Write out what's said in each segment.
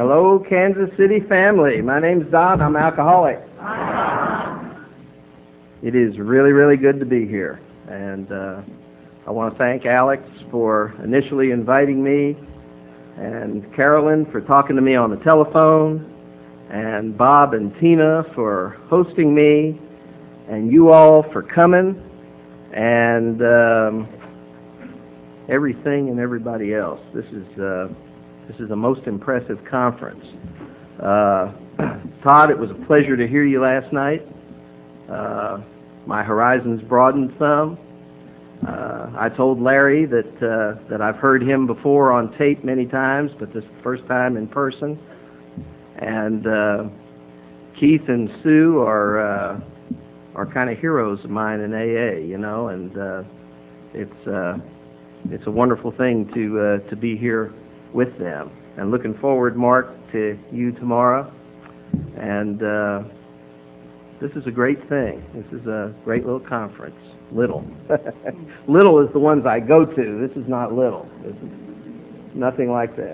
Hello, Kansas City family. My name's Don. I'm an alcoholic. It is really, really good to be here. And I want to thank Alex for initially inviting me, and Carolyn for talking to me on the telephone, and Bob and Tina for hosting me, and you all for coming, and everything and everybody else. This is a most impressive conference. Todd, it was a pleasure to hear you last night. My horizons broadened some. I told Larry that I've heard him before on tape many times, but this is the first time in person. And Keith and Sue are kind of heroes of mine in AA, you know, and it's a wonderful thing to be here with them. And looking forward, Mark, to you tomorrow. And this is a great thing. This is a great little conference. Little. Little is the ones I go to. This is not little. This is nothing like that.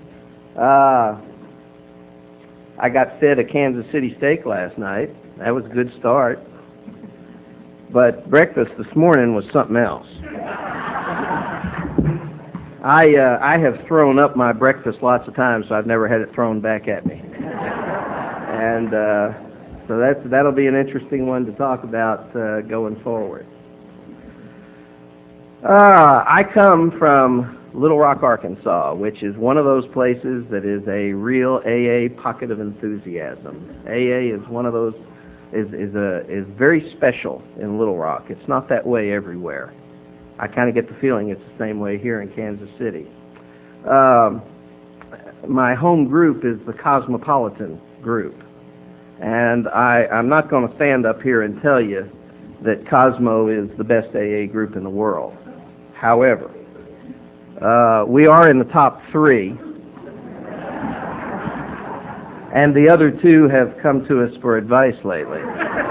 I got fed a Kansas City steak last night. That was a good start. But breakfast this morning was something else. I have thrown up my breakfast lots of times, so I've never had it thrown back at me. And so that'll be an interesting one to talk about going forward. I come from Little Rock, Arkansas, which is one of those places that is a real AA pocket of enthusiasm. AA is one of those is very special in Little Rock. It's not that way everywhere. I kind of get the feeling it's the same way here in Kansas City. My home group is the Cosmopolitan group. And I'm not going to stand up here and tell you that Cosmo is the best AA group in the world. However, we are in the top 3. And the other 2 have come to us for advice lately.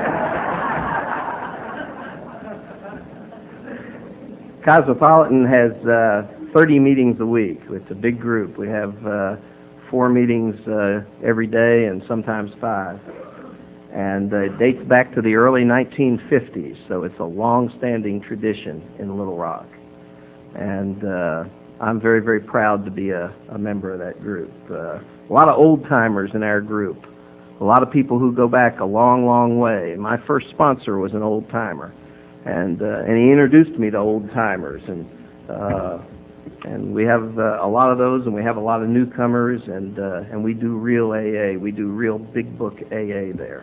Cosmopolitan has 30 meetings a week. It's a big group. We have 4 meetings every day and sometimes 5. And it dates back to the early 1950s, so it's a long-standing tradition in Little Rock. And I'm very, very proud to be a member of that group. A lot of old-timers in our group. A lot of people who go back a long, long way. My first sponsor was an old-timer. And he introduced me to old-timers. And we have a lot of those, and we have a lot of newcomers, and we do real AA. We do real big book AA there.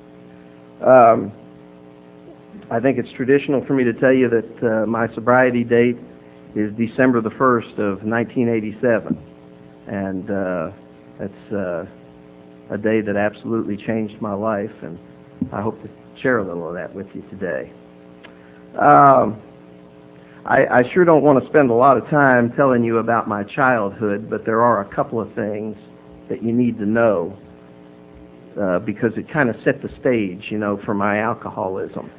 I think it's traditional for me to tell you that my sobriety date is December the 1st of 1987. And that's a day that absolutely changed my life, and I hope to share a little of that with you today. I sure don't want to spend a lot of time telling you about my childhood, but there are a couple of things that you need to know because it kind of set the stage, you know, for my alcoholism.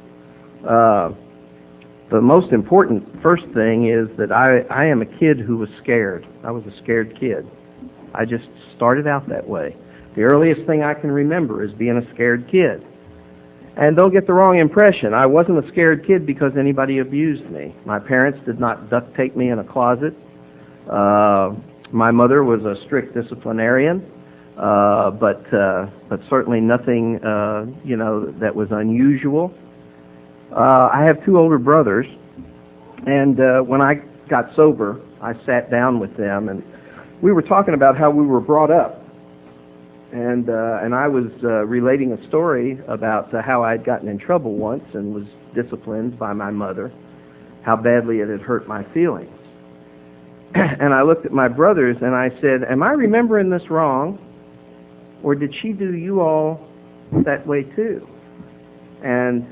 The most important first thing is that I am a kid who was scared. I was a scared kid. I just started out that way. The earliest thing I can remember is being a scared kid. And don't get the wrong impression. I wasn't a scared kid because anybody abused me. My parents did not duct tape me in a closet. My mother was a strict disciplinarian, but certainly nothing, that was unusual. I have 2 older brothers, and when I got sober, I sat down with them, and we were talking about how we were brought up. And I was relating a story about how I'd gotten in trouble once and was disciplined by my mother, how badly it had hurt my feelings. And I looked at my brothers and I said, am I remembering this wrong? Or did she do you all that way too? And,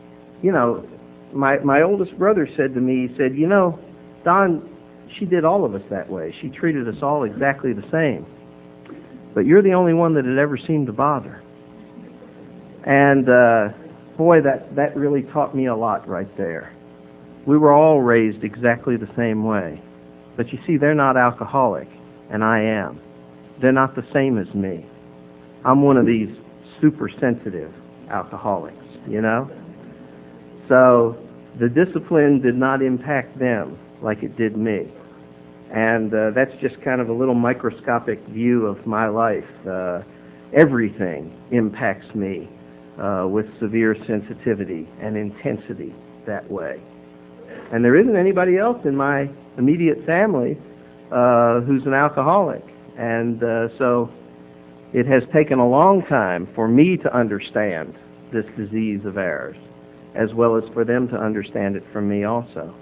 my oldest brother said to me, he said, Don, she did all of us that way. She treated us all exactly the same. But you're the only one that it ever seemed to bother. And boy, that really taught me a lot right there. We were all raised exactly the same way. But you see, they're not alcoholic, and I am. they're not the same as me. I'm one of these super sensitive alcoholics, you know? So the discipline did not impact them like it did me. And that's just kind of a little microscopic view of my life. Everything impacts me with severe sensitivity and intensity that way. And there isn't anybody else in my immediate family who's an alcoholic. And so it has taken a long time for me to understand this disease of ours, as well as for them to understand it from me also.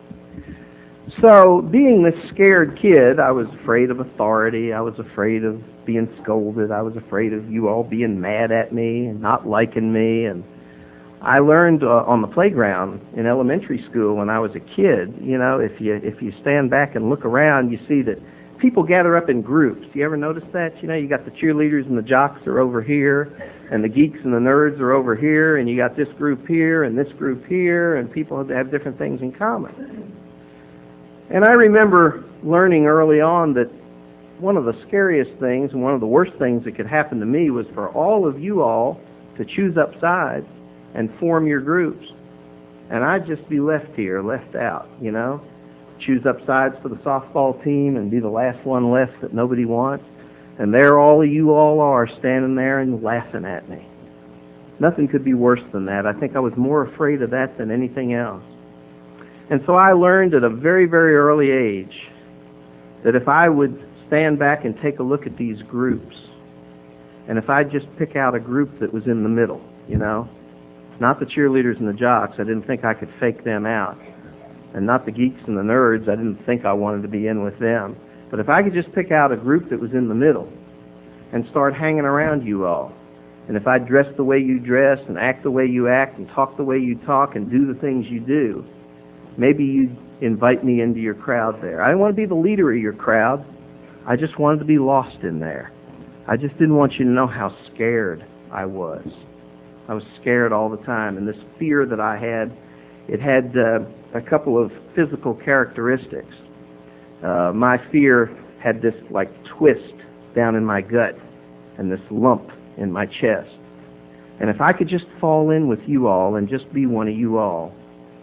So being this scared kid, I was afraid of authority. I was afraid of being scolded. I was afraid of you all being mad at me and not liking me. And I learned on the playground in elementary school when I was a kid, you know, if you stand back and look around, you see that people gather up in groups. You ever notice that? You know, you got the cheerleaders and the jocks are over here, and the geeks and the nerds are over here, and you got this group here and this group here, and people have different things in common. And I remember learning early on that one of the scariest things and one of the worst things that could happen to me was for all of you all to choose up sides and form your groups. And I'd just be left here, left out, you know. Choose up sides for the softball team and be the last one left that nobody wants. And there all of you all are standing there and laughing at me. Nothing could be worse than that. I think I was more afraid of that than anything else. And so I learned at a very, very early age that if I would stand back and take a look at these groups, and if I'd just pick out a group that was in the middle, you know, not the cheerleaders and the jocks, I didn't think I could fake them out, and not the geeks and the nerds, I didn't think I wanted to be in with them. But if I could just pick out a group that was in the middle and start hanging around you all, and if I dress the way you dress and act the way you act and talk the way you talk and do the things you do, maybe you'd invite me into your crowd there. I didn't want to be the leader of your crowd. I just wanted to be lost in there. I just didn't want you to know how scared I was. I was scared all the time. And this fear that I had, it had a couple of physical characteristics. My fear had this like twist down in my gut and this lump in my chest. And if I could just fall in with you all and just be one of you all,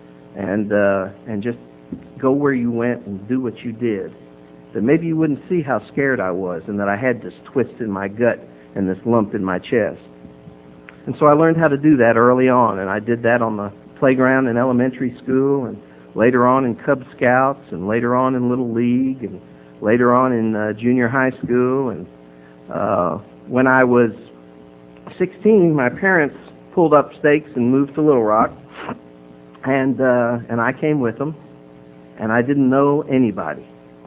and just go where you went and do what you did, then maybe you wouldn't see how scared I was and that I had this twist in my gut and this lump in my chest. And so I learned how to do that early on, and I did that on the playground in elementary school, and later on in Cub Scouts, and later on in Little League, and later on in junior high school. And when I was 16, my parents pulled up stakes and moved to Little Rock. And I came with them, and I didn't know anybody.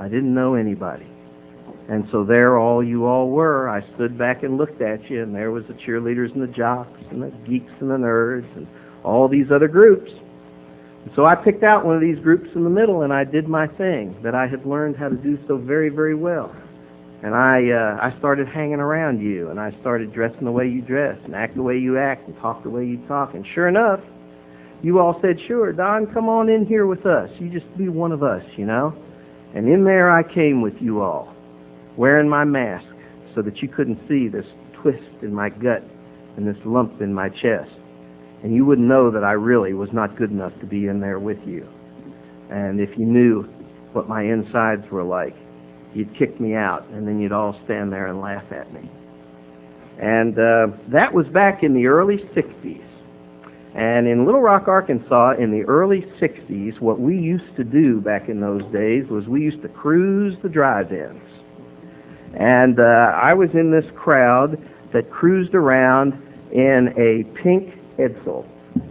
And so there all you all were. I stood back and looked at you, and there was the cheerleaders and the jocks and the geeks and the nerds and all these other groups. And so I picked out one of these groups in the middle, and I did my thing that I had learned how to do so very, very well. And I started hanging around you, and I started dressing the way you dress and act the way you act and talk the way you talk. And sure enough, you all said, sure, Don, come on in here with us. You just be one of us, you know. And in there I came with you all, wearing my mask so that you couldn't see this twist in my gut and this lump in my chest. And you wouldn't know that I really was not good enough to be in there with you. And if you knew what my insides were like, you'd kick me out, and then you'd all stand there and laugh at me. And that was back in the early 60s. And in Little Rock, Arkansas, in the early 60s, what we used to do back in those days was we used to cruise the drive-ins. And I was in this crowd that cruised around in a pink Edsel.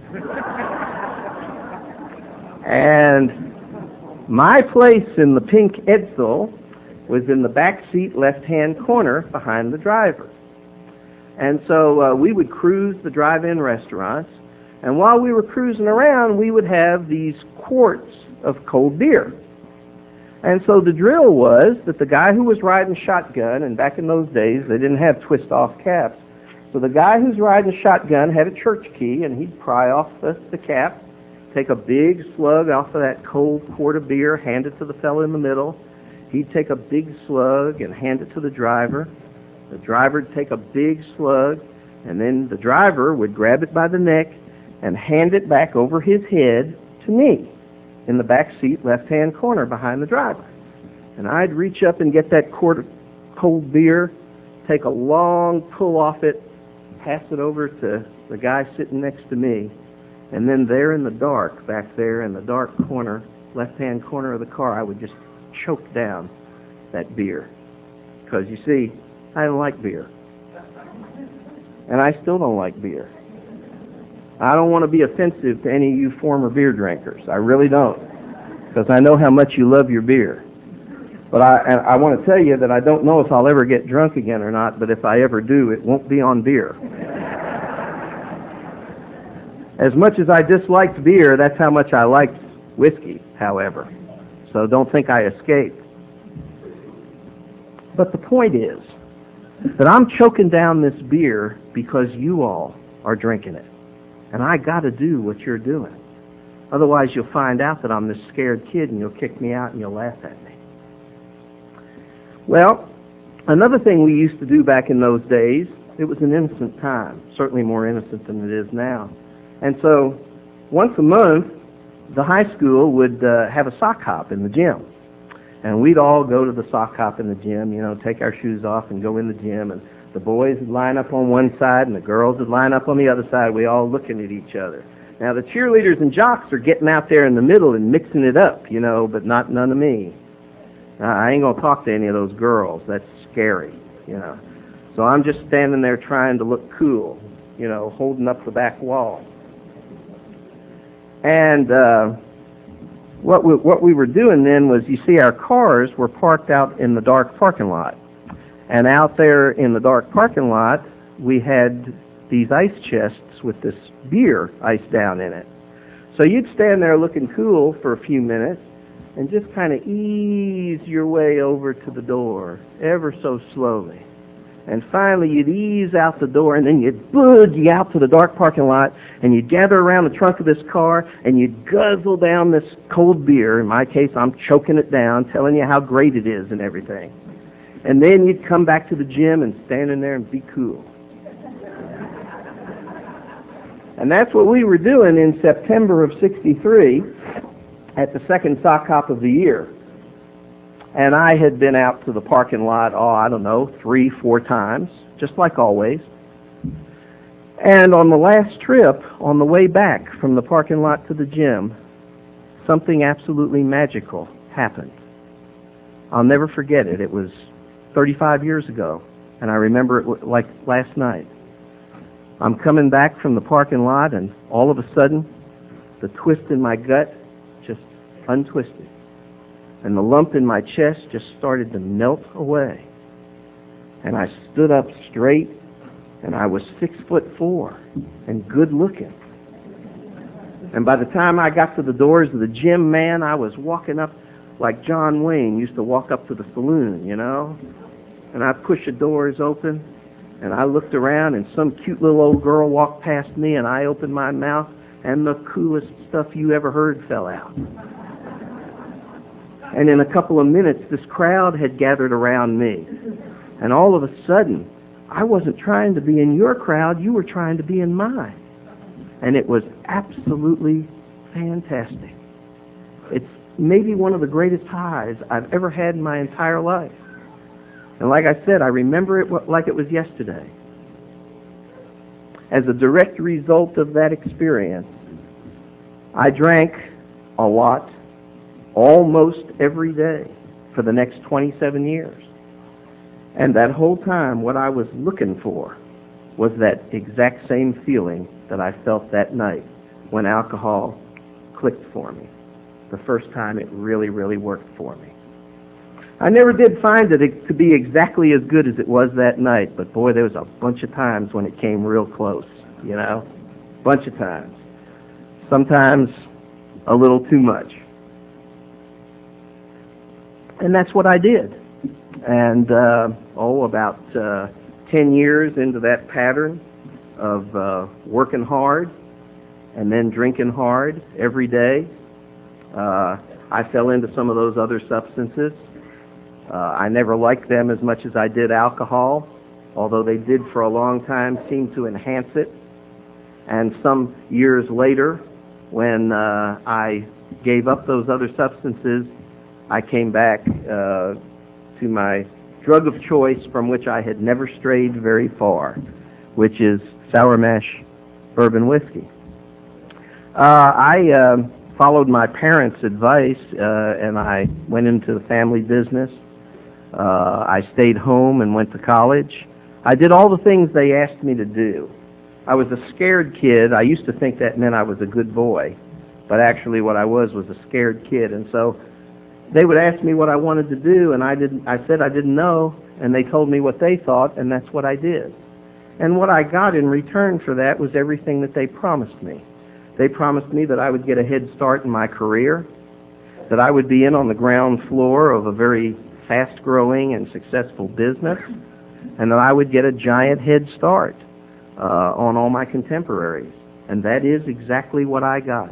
And my place in the pink Edsel was in the back seat left-hand corner behind the driver. And so we would cruise the drive-in restaurants. And while we were cruising around, we would have these quarts of cold beer. And so the drill was that the guy who was riding shotgun, and back in those days they didn't have twist-off caps, so the guy who's riding shotgun had a church key, and he'd pry off the cap, take a big slug off of that cold quart of beer, hand it to the fellow in the middle. He'd take a big slug and hand it to the driver. The driver would take a big slug, and then the driver would grab it by the neck and hand it back over his head to me in the back seat, left-hand corner behind the driver. And I'd reach up and get that quart of cold beer, take a long pull off it, pass it over to the guy sitting next to me, and then there in the dark, back there in the dark corner, left-hand corner of the car, I would just choke down that beer. Because, you see, I don't like beer. And I still don't like beer. I don't want to be offensive to any of you former beer drinkers. I really don't. Because I know how much you love your beer. But I want to tell you that I don't know if I'll ever get drunk again or not, but if I ever do, it won't be on beer. As much as I disliked beer, that's how much I liked whiskey, however. So don't think I escaped. But the point is that I'm choking down this beer because you all are drinking it. And I got to do what you're doing. Otherwise, you'll find out that I'm this scared kid and you'll kick me out and you'll laugh at me. Well, another thing we used to do back in those days, it was an innocent time, certainly more innocent than it is now. And so once a month, the high school would have a sock hop in the gym. And we'd all go to the sock hop in the gym, take our shoes off and go in the gym. And the boys would line up on one side and the girls would line up on the other side. We all looking at each other. Now, the cheerleaders and jocks are getting out there in the middle and mixing it up, but none of me. I ain't going to talk to any of those girls. That's scary, So I'm just standing there trying to look cool, holding up the back wall. And what we were doing then was, you see, our cars were parked out in the dark parking lot. And out there in the dark parking lot, we had these ice chests with this beer iced down in it. So you'd stand there looking cool for a few minutes and just kind of ease your way over to the door ever so slowly. And finally you'd ease out the door and then you'd boogie out to the dark parking lot and you'd gather around the trunk of this car and you'd guzzle down this cold beer. In my case, I'm choking it down, telling you how great it is and everything. And then you'd come back to the gym and stand in there and be cool. And that's what we were doing in September of '63 at the second sock hop of the year. And I had been out to the parking lot, 3-4 times, just like always. And on the last trip, on the way back from the parking lot to the gym, something absolutely magical happened. I'll never forget it. It was 35 years ago, and I remember it like last night. I'm coming back from the parking lot, and all of a sudden, the twist in my gut just untwisted. And the lump in my chest just started to melt away. And I stood up straight, and I was 6'4" and good looking. And by the time I got to the doors of the gym, man, I was walking up like John Wayne used to walk up to the saloon, And I pushed the doors open, and I looked around, and some cute little old girl walked past me, and I opened my mouth, and the coolest stuff you ever heard fell out. And in a couple of minutes, this crowd had gathered around me. And all of a sudden, I wasn't trying to be in your crowd, you were trying to be in mine. And it was absolutely fantastic. It's maybe one of the greatest highs I've ever had in my entire life. And like I said, I remember it like it was yesterday. As a direct result of that experience, I drank a lot almost every day for the next 27 years. And that whole time, what I was looking for was that exact same feeling that I felt that night when alcohol clicked for me. The first time it really, really worked for me. I never did find it to be exactly as good as it was that night, but boy, there was a bunch of times when it came real close, Bunch of times. Sometimes a little too much. And that's what I did. And, about 10 years into that pattern of working hard and then drinking hard every day, I fell into some of those other substances. I never liked them as much as I did alcohol, although they did for a long time seem to enhance it. And some years later, when I gave up those other substances, I came back to my drug of choice from which I had never strayed very far, which is Sour Mash bourbon whiskey. I followed my parents' advice, and I went into the family business. I stayed home and went to college. I did all the things they asked me to do. I was a scared kid. I used to think that meant I was a good boy, but actually what I was a scared kid. And so they would ask me what I wanted to do, and I said I didn't know, and they told me what they thought, and that's what I did. And what I got in return for that was everything that they promised me. They promised me that I would get a head start in my career, that I would be in on the ground floor of a very fast-growing and successful business, and that I would get a giant head start on all my contemporaries. And that is exactly what I got.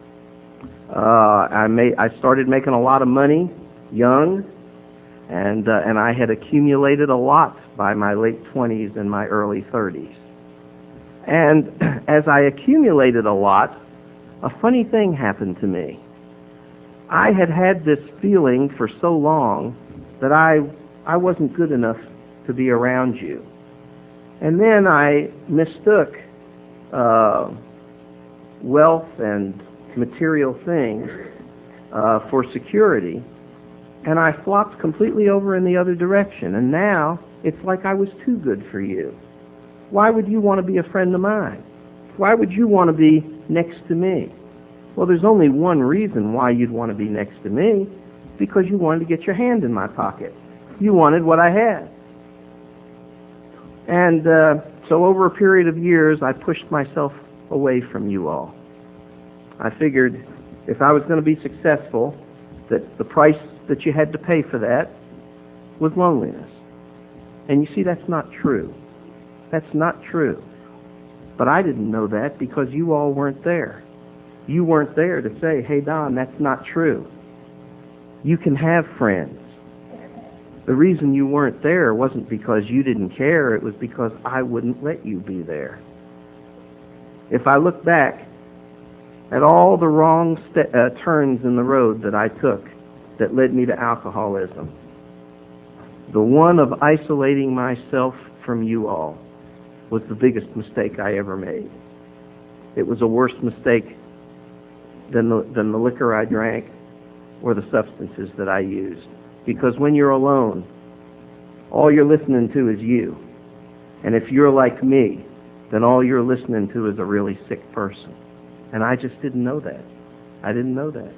I started making a lot of money young, and I had accumulated a lot by my late 20s and my early 30s. And as I accumulated a lot, a funny thing happened to me. I had had this feeling for so long that I wasn't good enough to be around you. And then I mistook wealth and material things for security, and I flopped completely over in the other direction. And now it's like I was too good for you. Why would you want to be a friend of mine? Why would you want to be next to me? Well, there's only one reason why you'd want to be next to me, because you wanted to get your hand in my pocket. You wanted what I had. And so over a period of years, I pushed myself away from you all. I figured if I was going to be successful, that the price that you had to pay for that was loneliness. And you see, that's not true. That's not true. But I didn't know that because you all weren't there. You weren't there to say, hey, Don, that's not true. You can have friends. The reason you weren't there wasn't because you didn't care. It was because I wouldn't let you be there. If I look back at all the wrong turns in the road that I took that led me to alcoholism, the one of isolating myself from you all was the biggest mistake I ever made. It was a worse mistake than the liquor I drank or the substances that I used. Because when you're alone, all you're listening to is you. And if you're like me, then all you're listening to is a really sick person. And I just didn't know that. I didn't know that.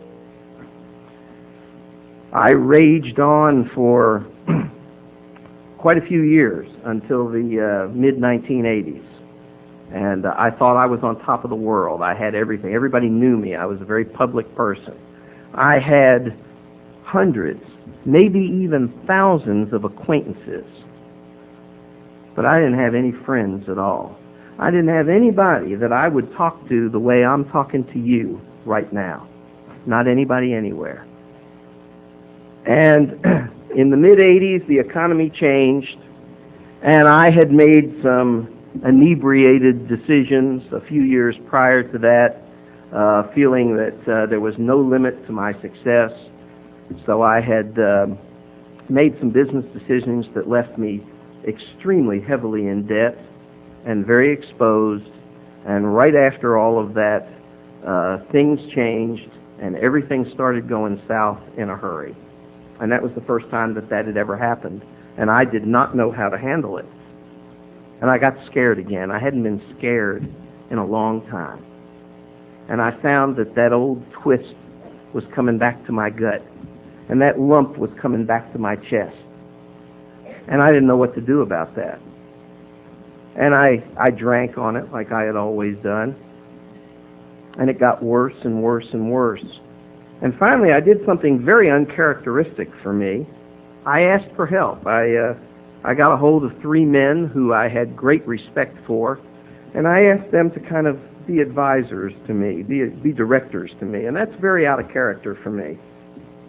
I raged on for quite a few years until the mid-1980s. And I thought I was on top of the world. I had everything. Everybody knew me. I was a very public person. I had hundreds, maybe even thousands of acquaintances. But I didn't have any friends at all. I didn't have anybody that I would talk to the way I'm talking to you right now. Not anybody anywhere. And in the mid-'80s, the economy changed, and I had made some inebriated decisions a few years prior to that, feeling that there was no limit to my success. So I had made some business decisions that left me extremely heavily in debt and very exposed. And right after all of that, things changed and everything started going south in a hurry. And that was the first time that had ever happened. And I did not know how to handle it. And I got scared again. I hadn't been scared in a long time. And I found that old twist was coming back to my gut. And that lump was coming back to my chest. And I didn't know what to do about that. And I drank on it like I had always done. And it got worse and worse and worse. And finally I did something very uncharacteristic for me. I asked for help. I got a hold of 3 men who I had great respect for, and I asked them to kind of be advisors to me, be directors to me, and that's very out of character for me.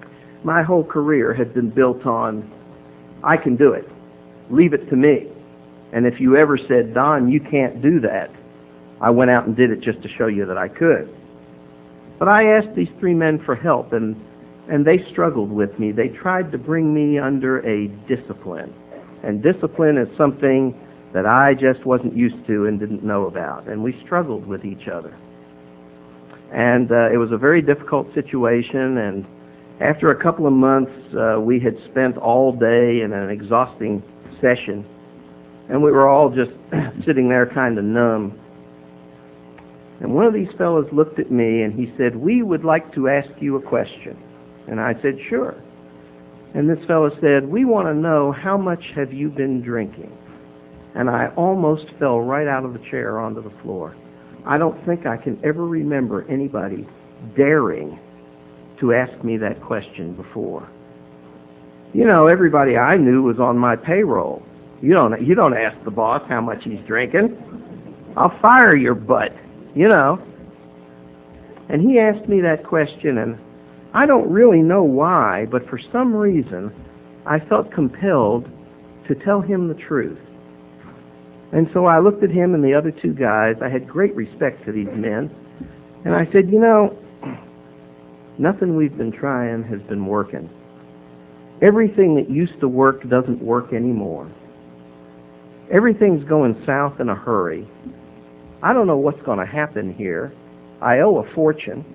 My whole career had been built on, I can do it. Leave it to me. And if you ever said, Don, you can't do that, I went out and did it just to show you that I could. But I asked these three men for help, and they struggled with me. They tried to bring me under a discipline. And discipline is something that I just wasn't used to and didn't know about. And we struggled with each other. And it was a very difficult situation, and after a couple of months, we had spent all day in an exhausting session, and we were all just sitting there kind of numb. And one of these fellows looked at me, and he said, we would like to ask you a question. And I said, sure. And this fellow said, we want to know, how much have you been drinking? And I almost fell right out of the chair onto the floor. I don't think I can ever remember anybody daring to ask me that question before. You know, everybody I knew was on my payroll. You don't ask the boss how much he's drinking. I'll fire your butt, you know. And he asked me that question, and I don't really know why, but for some reason, I felt compelled to tell him the truth. And so I looked at him and the other two guys. I had great respect for these men. And I said, you know, nothing we've been trying has been working. Everything that used to work doesn't work anymore. Everything's going south in a hurry. I don't know what's going to happen here. I owe a fortune.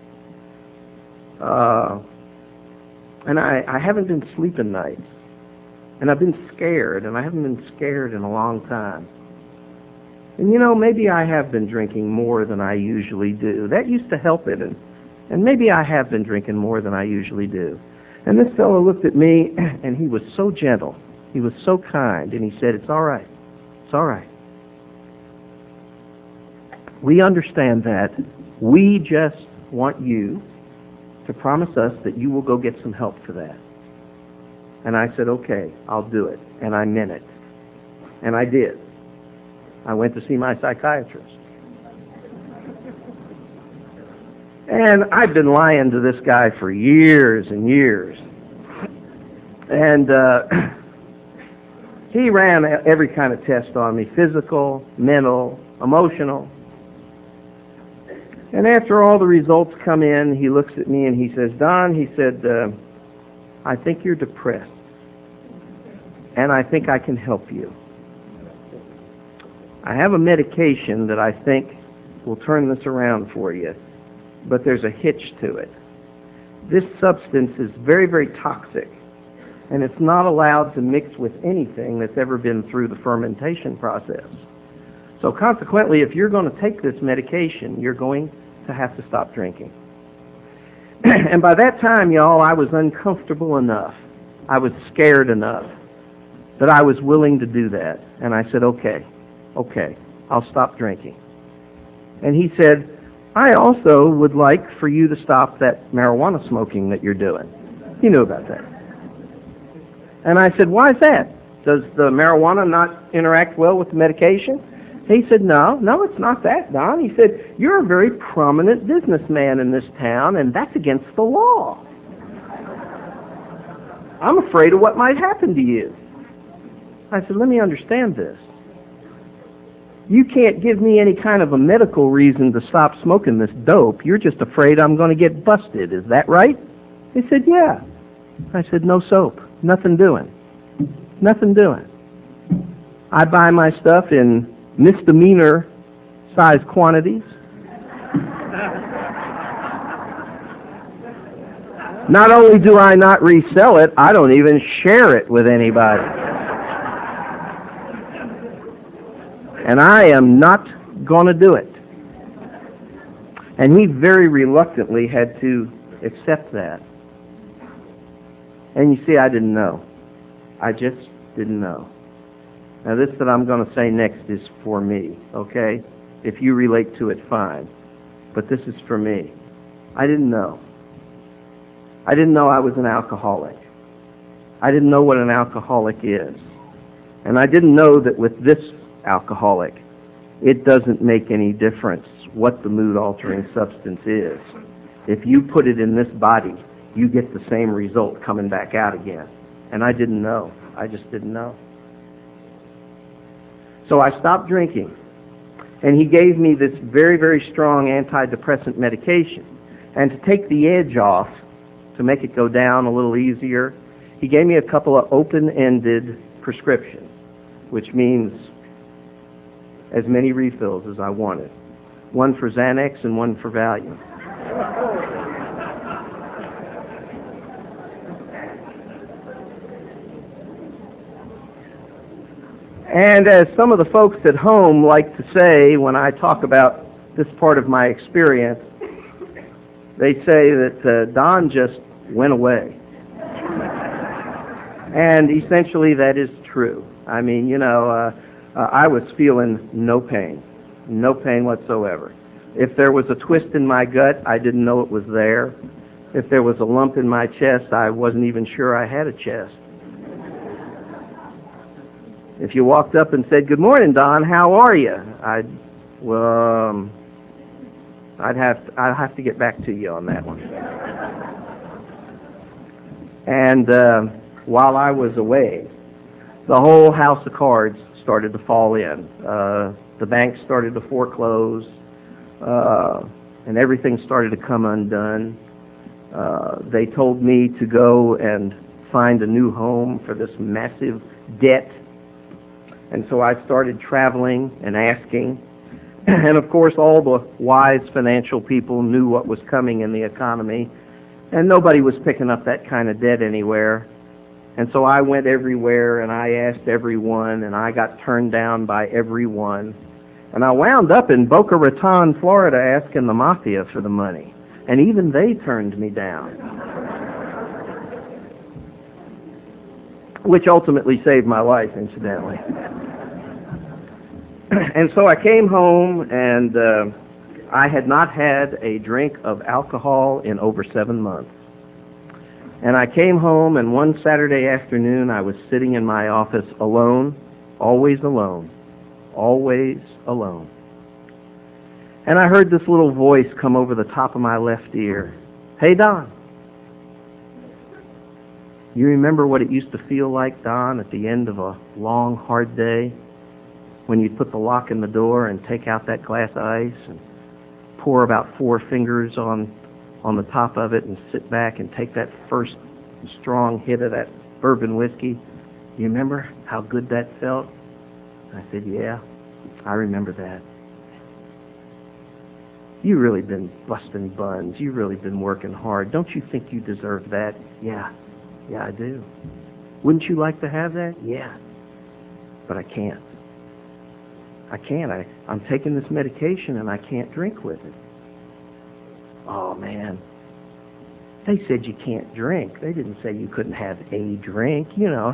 And I haven't been sleeping nights. And I've been scared, and I haven't been scared in a long time. And you know, maybe I have been drinking more than I usually do. That used to help it, and maybe I have been drinking more than I usually do. And this fellow looked at me, and he was so gentle. He was so kind, and he said, it's all right. It's all right. We understand that. We just want you to promise us that you will go get some help for that. And I said, okay, I'll do it. And I meant it. And I did. I went to see my psychiatrist. And I've been lying to this guy for years and years. And he ran every kind of test on me, physical, mental, emotional. And after all the results come in, he looks at me and he says, Don, he said, I think you're depressed. And I think I can help you. I have a medication that I think will turn this around for you, but there's a hitch to it. This substance is very, very toxic, and it's not allowed to mix with anything that's ever been through the fermentation process. So consequently, if you're going to take this medication, you're going to have to stop drinking. And by that time, y'all, I was uncomfortable enough. I was scared enough that I was willing to do that. And I said, okay, I'll stop drinking. And he said, I also would like for you to stop that marijuana smoking that you're doing. He knew about that. And I said, why is that? Does the marijuana not interact well with the medication? He said, no, it's not that, Don. He said, you're a very prominent businessman in this town, and that's against the law. I'm afraid of what might happen to you. I said, let me understand this. You can't give me any kind of a medical reason to stop smoking this dope. You're just afraid I'm going to get busted. Is that right? He said, yeah. I said, no soap. Nothing doing. Nothing doing. I buy my stuff in misdemeanor size quantities. Not only do I not resell it, I don't even share it with anybody. And I am not going to do it. And he very reluctantly had to accept that. And you see, I didn't know. I just didn't know. Now this that I'm going to say next is for me, okay? If you relate to it, fine. But this is for me. I didn't know. I didn't know I was an alcoholic. I didn't know what an alcoholic is. And I didn't know that with this alcoholic, it doesn't make any difference what the mood-altering substance is. If you put it in this body, you get the same result coming back out again. And I didn't know. I just didn't know. So I stopped drinking. And he gave me this very, very strong antidepressant medication. And to take the edge off, to make it go down a little easier, he gave me a couple of open-ended prescriptions, which means as many refills as I wanted. One for Xanax and one for Valium. And as some of the folks at home like to say when I talk about this part of my experience, they say that Don just went away. And essentially that is true. I mean, I was feeling no pain whatsoever. If there was a twist in my gut, I didn't know it was there. If there was a lump in my chest, I wasn't even sure I had a chest. If you walked up and said, "Good morning, Don, how are you?" I'd have to get back to you on that one. And while I was away, the whole house of cards started to fall in. The banks started to foreclose, and everything started to come undone. They told me to go and find a new home for this massive debt. And so I started traveling and asking. And of course, all the wise financial people knew what was coming in the economy, and nobody was picking up that kind of debt anywhere. And so I went everywhere, and I asked everyone, and I got turned down by everyone. And I wound up in Boca Raton, Florida, asking the mafia for the money. And even they turned me down. Which ultimately saved my life, incidentally. And so I came home, and I had not had a drink of alcohol in over 7 months. And I came home, and one Saturday afternoon, I was sitting in my office alone, always alone, always alone. And I heard this little voice come over the top of my left ear. "Hey, Don. You remember what it used to feel like, Don, at the end of a long, hard day, when you'd put the lock in the door and take out that glass of ice and pour about 4 fingers on the top of it and sit back and take that first strong hit of that bourbon whiskey? You remember how good that felt?" I said, "Yeah, I remember that. You really been busting buns. You really been working hard. Don't you think you deserve that?" Yeah, I do." "Wouldn't you like to have that?" "Yeah, but I can't. I'm taking this medication and I can't drink with it." "Oh, man. They said you can't drink. They didn't say you couldn't have a drink.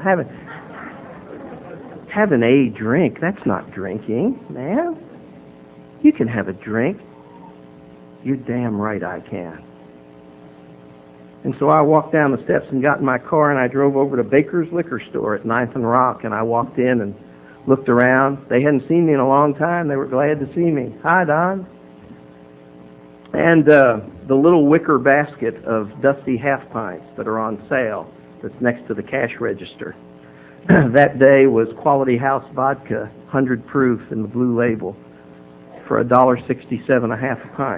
Having a drink, that's not drinking, man. You can have a drink." "You're damn right I can." And so I walked down the steps and got in my car, and I drove over to Baker's Liquor Store at 9th and Rock, and I walked in and looked around. They hadn't seen me in a long time. They were glad to see me. "Hi, Don." And the little wicker basket of dusty half pints that are on sale that's next to the cash register. That day was Quality House Vodka, 100 proof in the blue label, for $1.67 a half a pint.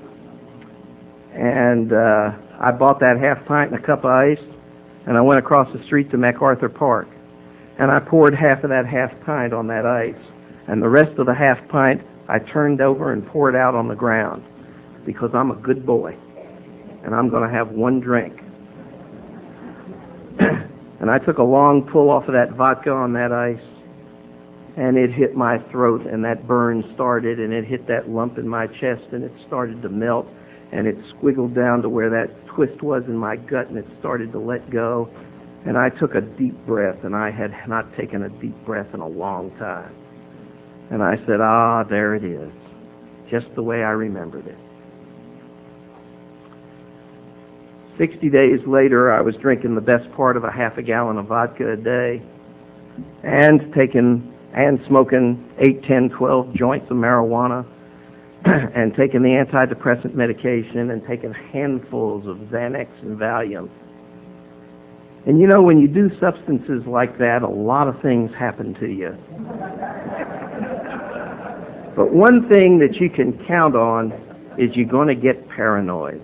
And I bought that half pint and a cup of ice, and I went across the street to MacArthur Park. And I poured half of that half pint on that ice. And the rest of the half pint I turned over and poured out on the ground, because I'm a good boy, and I'm going to have one drink. And I took a long pull off of that vodka on that ice, and it hit my throat, and that burn started, and it hit that lump in my chest, and it started to melt, and it squiggled down to where that twist was in my gut, and it started to let go. And I took a deep breath, and I had not taken a deep breath in a long time. And I said, there it is, just the way I remembered it. 60 days later, I was drinking the best part of a half a gallon of vodka a day, and smoking 8, 10, 12 joints of marijuana, and taking the antidepressant medication and taking handfuls of Xanax and Valium. And you know, when you do substances like that, a lot of things happen to you. But one thing that you can count on is you're going to get paranoid.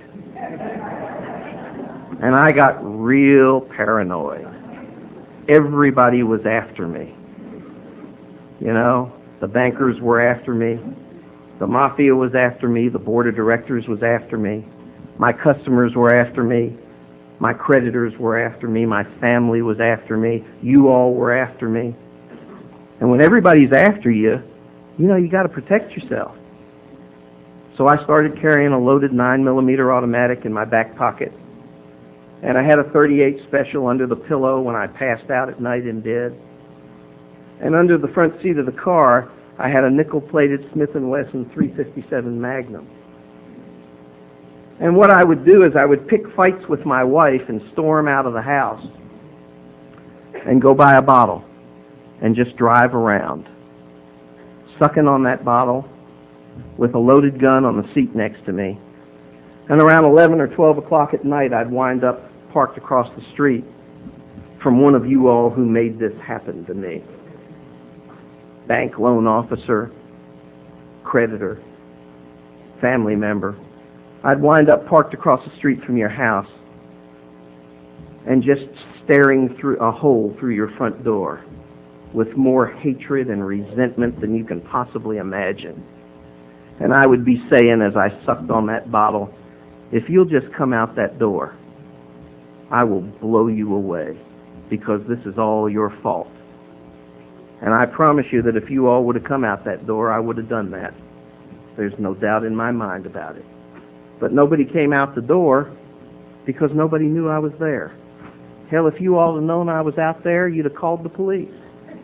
And I got real paranoid. Everybody was after me. You know, the bankers were after me. The mafia was after me. The board of directors was after me. My customers were after me. My creditors were after me. My family was after me. You all were after me. And when everybody's after you, you know, you got to protect yourself. So I started carrying a loaded 9mm automatic in my back pocket. And I had a .38 special under the pillow when I passed out at night in bed. And under the front seat of the car, I had a nickel-plated Smith & Wesson .357 Magnum. And what I would do is I would pick fights with my wife and storm out of the house and go buy a bottle and just drive around, sucking on that bottle with a loaded gun on the seat next to me. And around 11 or 12 o'clock at night, I'd wind up parked across the street from one of you all who made this happen to me. Bank loan officer, creditor, family member. I'd wind up parked across the street from your house and just staring through a hole through your front door with more hatred and resentment than you can possibly imagine. And I would be saying as I sucked on that bottle, if you'll just come out that door, I will blow you away because this is all your fault. And I promise you that if you all would have come out that door, I would have done that. There's no doubt in my mind about it. But nobody came out the door because nobody knew I was there. Hell, if you all had known I was out there, you'd have called the police.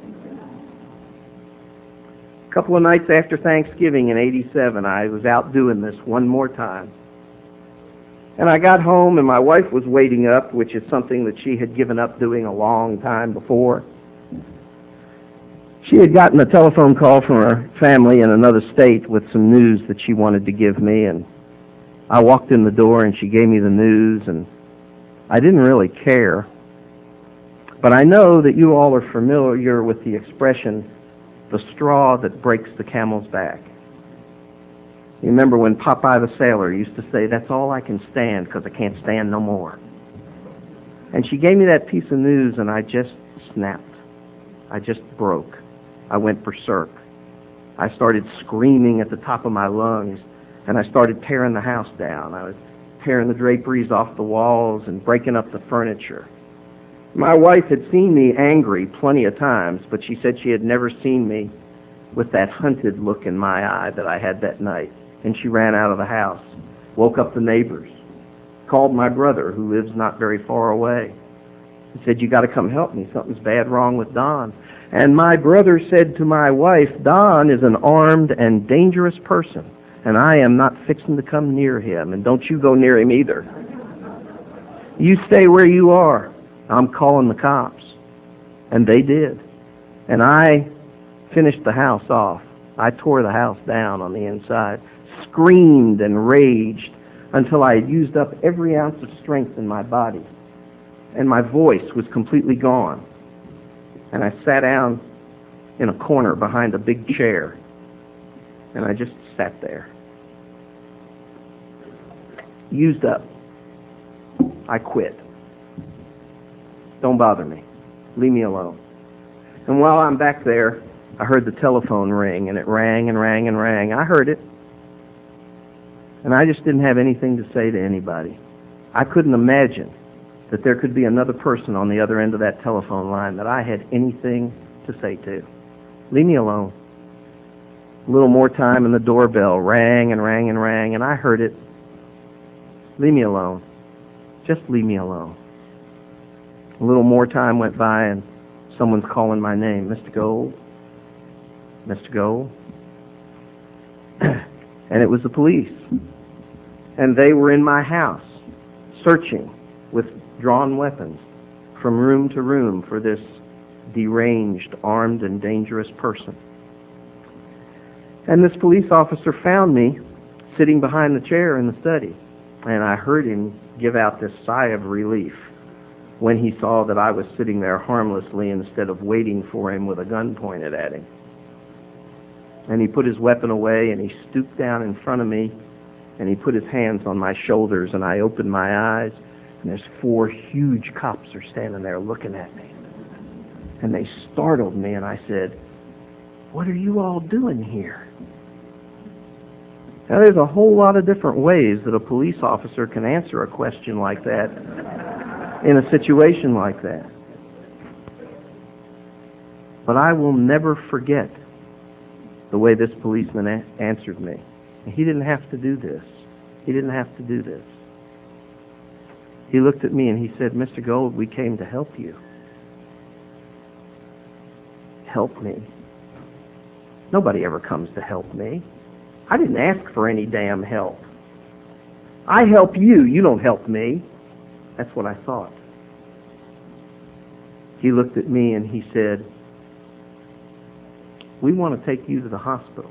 A couple of nights after Thanksgiving in '87, I was out doing this one more time. And I got home and my wife was waiting up, which is something that she had given up doing a long time before. She had gotten a telephone call from her family in another state with some news that she wanted to give me, and I walked in the door and she gave me the news, and I didn't really care. But I know that you all are familiar with the expression, the straw that breaks the camel's back. You remember when Popeye the Sailor used to say, that's all I can stand because I can't stand no more. And she gave me that piece of news and I just snapped. I just broke. I went berserk. I started screaming at the top of my lungs and I started tearing the house down. I was tearing the draperies off the walls and breaking up the furniture. My wife had seen me angry plenty of times, but she said she had never seen me with that hunted look in my eye that I had that night. And she ran out of the house, woke up the neighbors, called my brother, who lives not very far away. He said, you got to come help me. Something's bad wrong with Don. And my brother said to my wife, Don is an armed and dangerous person, and I am not fixing to come near him, and don't you go near him either. You stay where you are. I'm calling the cops. And they did. And I finished the house off. I tore the house down on the inside, screamed and raged until I had used up every ounce of strength in my body. And my voice was completely gone. And I sat down in a corner behind a big chair. And I just sat there. Used up. I quit. Don't bother me. Leave me alone. And while I'm back there, I heard the telephone ring, and it rang and rang and rang. I heard it. And I just didn't have anything to say to anybody. I couldn't imagine that there could be another person on the other end of that telephone line that I had anything to say to. Leave me alone. A little more time and the doorbell rang and rang and rang, and I heard it. Leave me alone. Just leave me alone. A little more time went by and someone's calling my name. Mr. Gold? Mr. Gold? And it was the police. And they were in my house, searching with drawn weapons from room to room for this deranged, armed, and dangerous person. And this police officer found me sitting behind the chair in the study. And I heard him give out this sigh of relief when he saw that I was sitting there harmlessly instead of waiting for him with a gun pointed at him. And he put his weapon away, and he stooped down in front of me, and he put his hands on my shoulders, and I opened my eyes, and there's 4 huge cops are standing there looking at me. And they startled me, and I said, "What are you all doing here?" Now, there's a whole lot of different ways that a police officer can answer a question like that in a situation like that. But I will never forget the way this policeman answered me. He didn't have to do this. He didn't have to do this. He looked at me and he said, "Mr. Gold, we came to help you." Help me? Nobody ever comes to help me. I didn't ask for any damn help. I help you. You don't help me. That's what I thought. He looked at me and he said, "We want to take you to the hospital."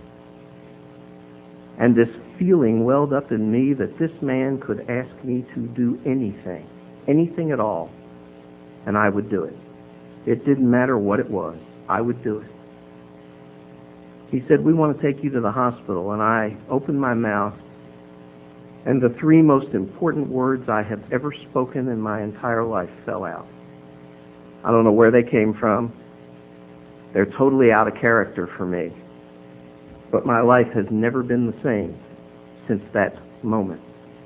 And this feeling welled up in me that this man could ask me to do anything, anything at all, and I would do it. It didn't matter what it was. I would do it. He said, "We want to take you to the hospital." And I opened my mouth, and the 3 most important words I have ever spoken in my entire life fell out. I don't know where they came from. They're totally out of character for me. But my life has never been the same since that moment.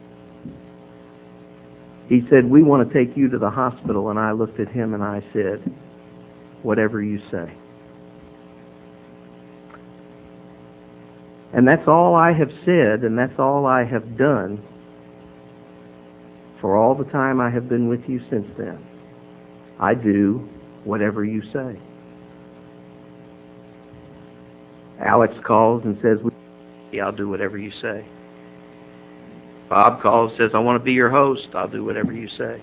He said, "We want to take you to the hospital." And I looked at him and I said, "Whatever you say." And that's all I have said, and that's all I have done for all the time I have been with you since then. I do whatever you say. Alex calls and says, "Yeah, I'll do whatever you say." Bob calls and says, "I want to be your host." I'll do whatever you say.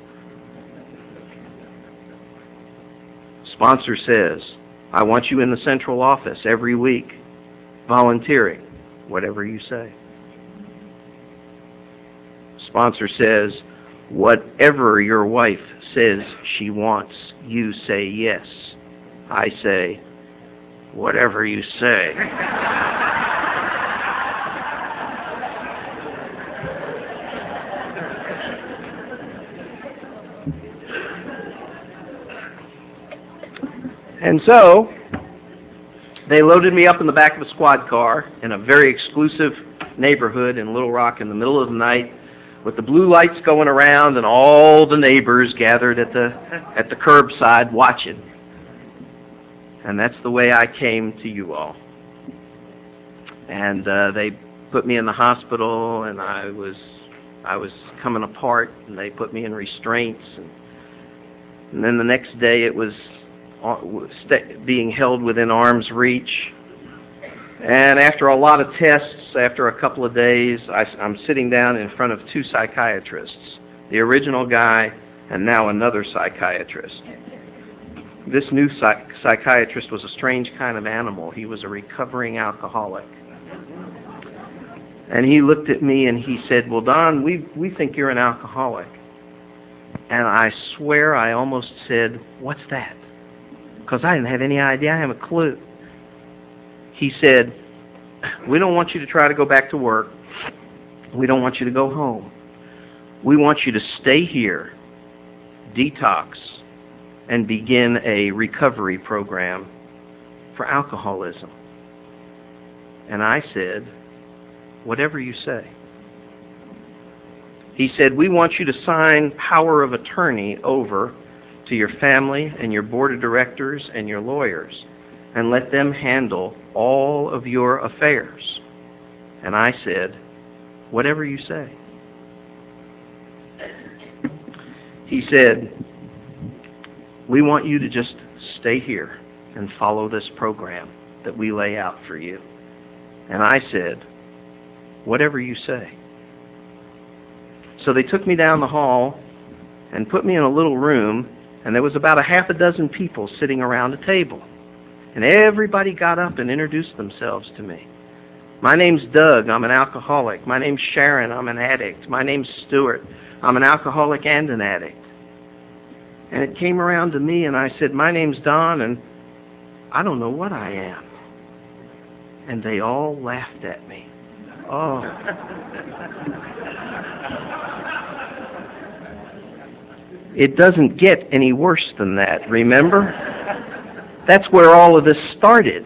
Sponsor says, "I want you in the central office every week, volunteering." Whatever you say. Sponsor says, "Whatever your wife says she wants, you say yes." I say, "Whatever you say." And so, they loaded me up in the back of a squad car in a very exclusive neighborhood in Little Rock in the middle of the night with the blue lights going around and all the neighbors gathered at the curbside watching. And that's the way I came to you all. And they put me in the hospital, and I was coming apart, and they put me in restraints. And then the next day it was being held within arm's reach. And after a lot of tests, after a couple of days, I'm sitting down in front of 2 psychiatrists, the original guy and now another psychiatrist. This new psychiatrist was a strange kind of animal. He was a recovering alcoholic. And he looked at me and he said, "Well, Don, we think you're an alcoholic." And I swear I almost said, "What's that?" Because I didn't have any idea. I didn't have a clue. He said, "We don't want you to try to go back to work. We don't want you to go home. We want you to stay here, detox, and begin a recovery program for alcoholism." And I said, "Whatever you say." He said, "We want you to sign power of attorney over to your family and your board of directors and your lawyers and let them handle all of your affairs." And I said, "Whatever you say." He said, "We want you to just stay here and follow this program that we lay out for you." And I said, "Whatever you say." So they took me down the hall and put me in a little room, and there was about a half a dozen people sitting around a table. And everybody got up and introduced themselves to me. My name's Doug. I'm an alcoholic. My name's Sharon. I'm an addict. My name's Stuart. I'm an alcoholic and an addict. And it came around to me, and I said, my name's Don, and I don't know what I am. And they all laughed at me. Oh. It doesn't get any worse than that, remember? That's where all of this started.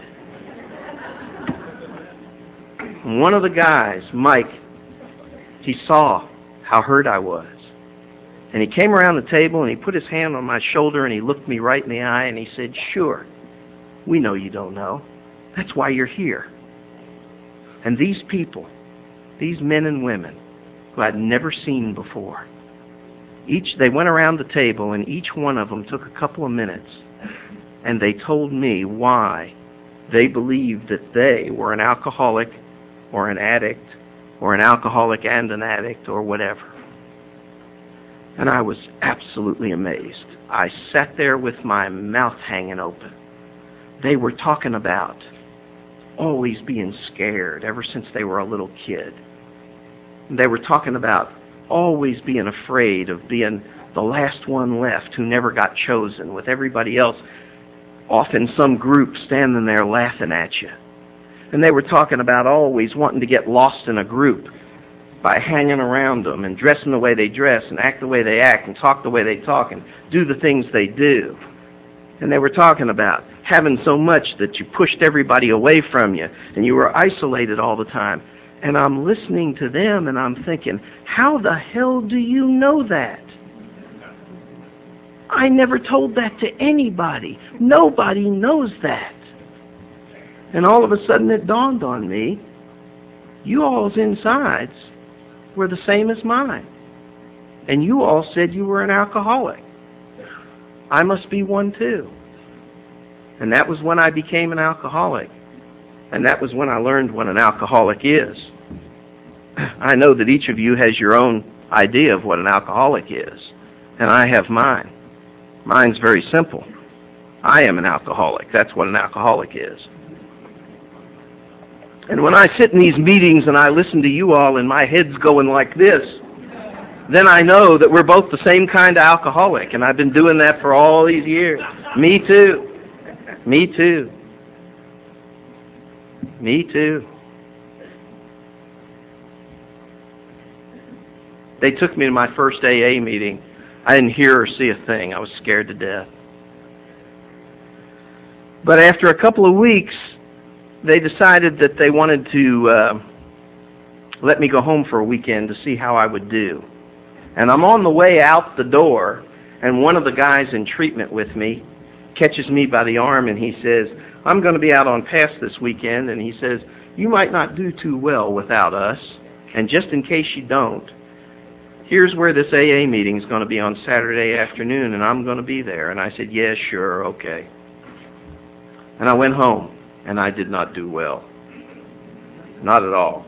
One of the guys, Mike, he saw how hurt I was. And he came around the table and he put his hand on my shoulder and he looked me right in the eye and he said, sure, we know you don't know. That's why you're here. And these people, these men and women who I'd never seen before, they went around the table and each one of them took a couple of minutes and they told me why they believed that they were an alcoholic or an addict or an alcoholic and an addict or whatever. And I was absolutely amazed. I sat there with my mouth hanging open. They were talking about always being scared ever since they were a little kid. They were talking about always being afraid of being the last one left who never got chosen, with everybody else off in some group standing there laughing at you. And they were talking about always wanting to get lost in a group by hanging around them and dressing the way they dress and act the way they act and talk the way they talk and do the things they do. And they were talking about having so much that you pushed everybody away from you and you were isolated all the time. And I'm listening to them and I'm thinking, how the hell do you know that? I never told that to anybody. Nobody knows that. And all of a sudden it dawned on me, you all's insides were the same as mine. And you all said you were an alcoholic. I must be one too. And that was when I became an alcoholic. And that was when I learned what an alcoholic is. I know that each of you has your own idea of what an alcoholic is. And I have mine. Mine's very simple. I am an alcoholic. That's what an alcoholic is. And when I sit in these meetings and I listen to you all and my head's going like this, then I know that we're both the same kind of alcoholic. And I've been doing that for all these years. Me too. Me too. Me too. They took me to my first AA meeting. I didn't hear or see a thing. I was scared to death. But after a couple of weeks, they decided that they wanted to let me go home for a weekend to see how I would do. And I'm on the way out the door, and one of the guys in treatment with me catches me by the arm, and he says, I'm going to be out on pass this weekend, and he says, you might not do too well without us, and just in case you don't, here's where this AA meeting is going to be on Saturday afternoon, and I'm going to be there. And I said, yeah, sure, okay. And I went home, and I did not do well. Not at all.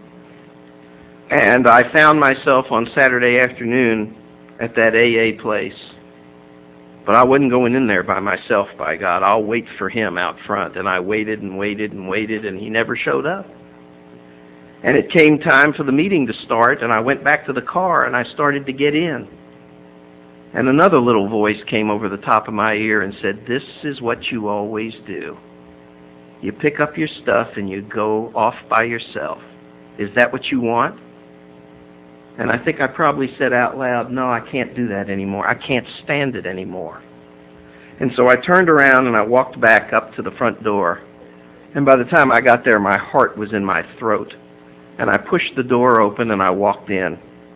And I found myself on Saturday afternoon at that AA place. But I wasn't going in there by myself, by God. I'll wait for him out front. And I waited and waited and waited, and he never showed up. And it came time for the meeting to start, and I went back to the car, and I started to get in. And another little voice came over the top of my ear and said, this is what you always do. You pick up your stuff and you go off by yourself. Is that what you want? And I think I probably said out loud, no, I can't do that anymore. I can't stand it anymore. And so I turned around and I walked back up to the front door. And by the time I got there, my heart was in my throat. And I pushed the door open and I walked in.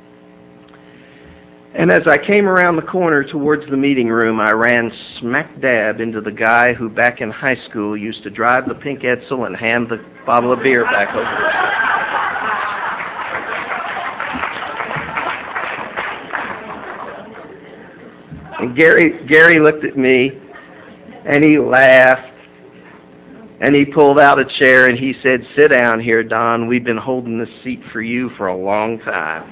And as I came around the corner towards the meeting room, I ran smack dab into the guy who back in high school used to drive the pink Edsel and hand the bottle of beer back over. And Gary looked at me and he laughed. And he pulled out a chair and he said, sit down here, Don. We've been holding this seat for you for a long time.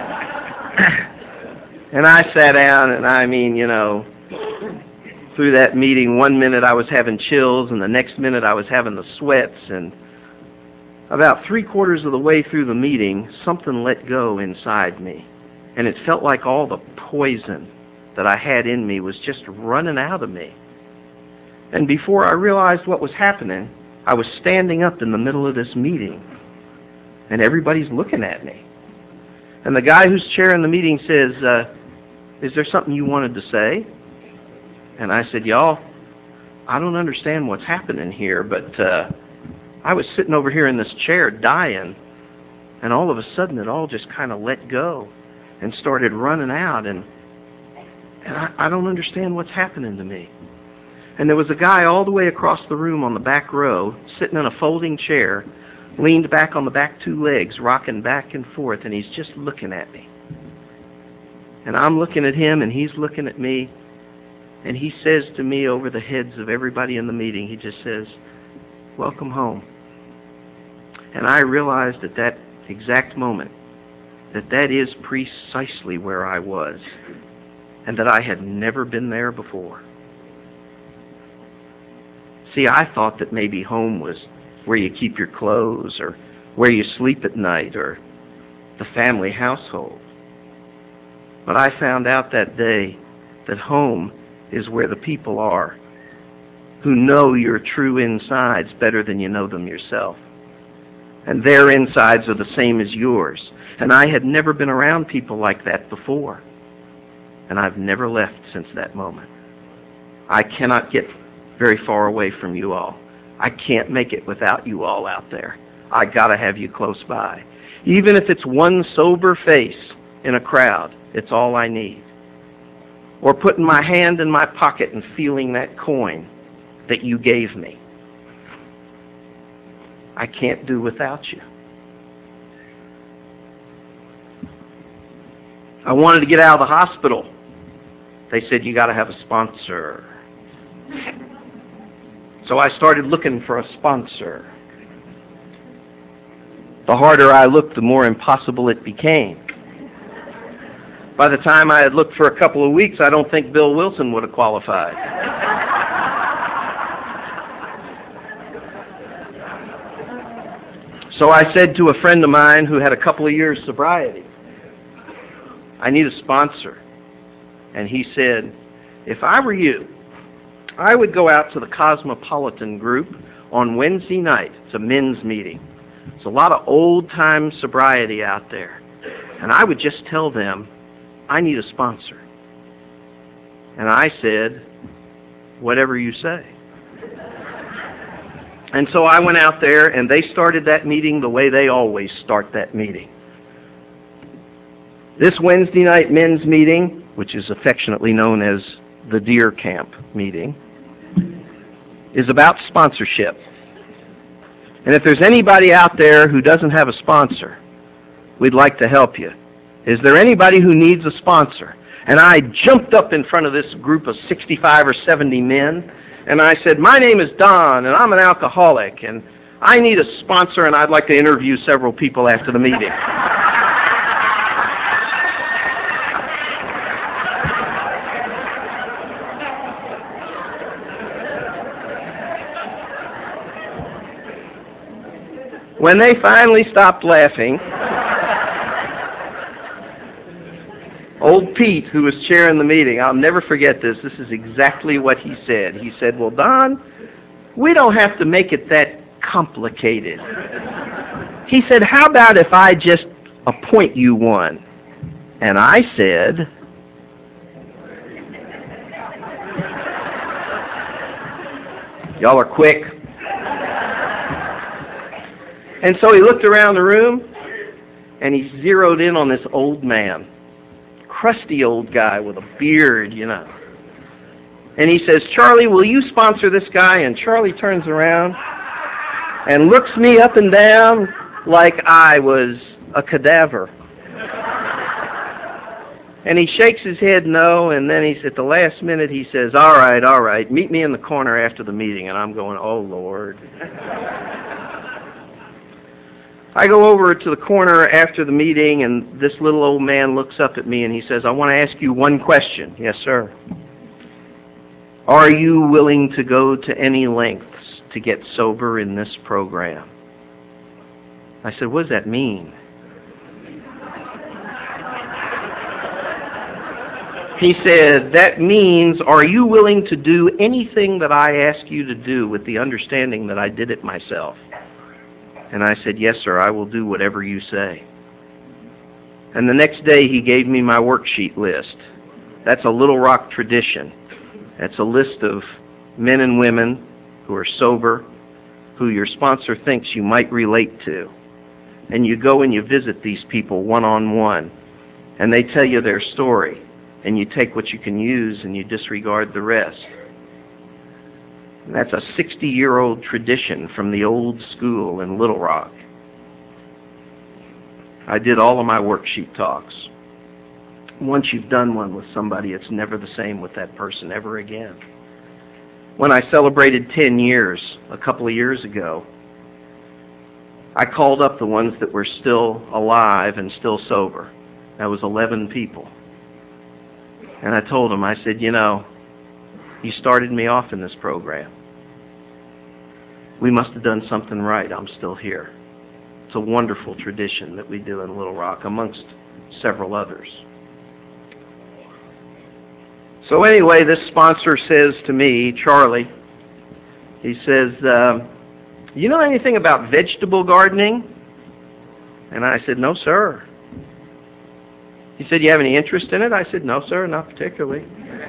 And I sat down and I mean, you know, through that meeting, one minute I was having chills and the next minute I was having the sweats. And About 3/4 of the way through the meeting, something let go inside me. And it felt like all the poison that I had in me was just running out of me. And before I realized what was happening, I was standing up in the middle of this meeting. And everybody's looking at me. And the guy who's chairing the meeting says, is there something you wanted to say? And I said, y'all, I don't understand what's happening here, but I was sitting over here in this chair dying, and all of a sudden it all just kind of let go and started running out, and I don't understand what's happening to me. And there was a guy all the way across the room on the back row, sitting in a folding chair, leaned back on the back two legs, rocking back and forth, and he's just looking at me. And I'm looking at him, and he's looking at me, and he says to me over the heads of everybody in the meeting, he just says, welcome home. And I realized at that exact moment that that is precisely where I was, and that I had never been there before. See, I thought that maybe home was where you keep your clothes, or where you sleep at night, or the family household. But I found out that day that home is where the people are who know your true insides better than you know them yourself. And their insides are the same as yours. And I had never been around people like that before. And I've never left since that moment. I cannot get very far away from you all. I can't make it without you all out there. I gotta have you close by. Even if it's one sober face in a crowd, it's all I need. Or putting my hand in my pocket and feeling that coin that you gave me. I can't do without you. I wanted to get out of the hospital. They said, you got to have a sponsor. So I started looking for a sponsor. The harder I looked, the more impossible it became. By the time I had looked for a couple of weeks, I don't think Bill Wilson would have qualified. So I said to a friend of mine who had a couple of years sobriety, I need a sponsor. And he said, if I were you, I would go out to the Cosmopolitan group on Wednesday night. It's a men's meeting. There's a lot of old-time sobriety out there. And I would just tell them, I need a sponsor. And I said, whatever you say. And so I went out there, and they started that meeting the way they always start that meeting. This Wednesday night men's meeting, which is affectionately known as the Deer Camp meeting, is about sponsorship. And if there's anybody out there who doesn't have a sponsor, we'd like to help you. Is there anybody who needs a sponsor? And I jumped up in front of this group of 65 or 70 men, and I said, my name is Don, and I'm an alcoholic, and I need a sponsor, and I'd like to interview several people after the meeting. When they finally stopped laughing, old Pete, who was chairing the meeting, I'll never forget this. This is exactly what he said. He said, well, Don, we don't have to make it that complicated. He said, how about if I just appoint you one? And I said, y'all are quick. And so he looked around the room, and he zeroed in on this old man. Crusty old guy with a beard, you know. And he says, Charlie, will you sponsor this guy? And Charlie turns around and looks me up and down like I was a cadaver. And he shakes his head no, and then at the last minute he says, all right, meet me in the corner after the meeting. And I'm going, oh, Lord. I go over to the corner after the meeting, and this little old man looks up at me, and he says, I want to ask you one question. Yes, sir. Are you willing to go to any lengths to get sober in this program? I said, what does that mean? He said, that means, are you willing to do anything that I ask you to do with the understanding that I did it myself? And I said, yes, sir, I will do whatever you say. And the next day he gave me my worksheet list. That's a Little Rock tradition. That's a list of men and women who are sober, who your sponsor thinks you might relate to. And you go and you visit these people one-on-one, and they tell you their story. And you take what you can use and you disregard the rest. And that's a 60-year-old tradition from the old school in Little Rock. I did all of my worksheet talks. Once you've done one with somebody, it's never the same with that person ever again. When I celebrated 10 years a couple of years ago, I called up the ones that were still alive and still sober. That was 11 people. And I told him, I said, you know, you started me off in this program. We must have done something right. I'm still here. It's a wonderful tradition that we do in Little Rock, amongst several others. So anyway, this sponsor says to me, Charlie, he says, you know anything about vegetable gardening? And I said, no, sir. He said, you have any interest in it? I said, no, sir, not particularly.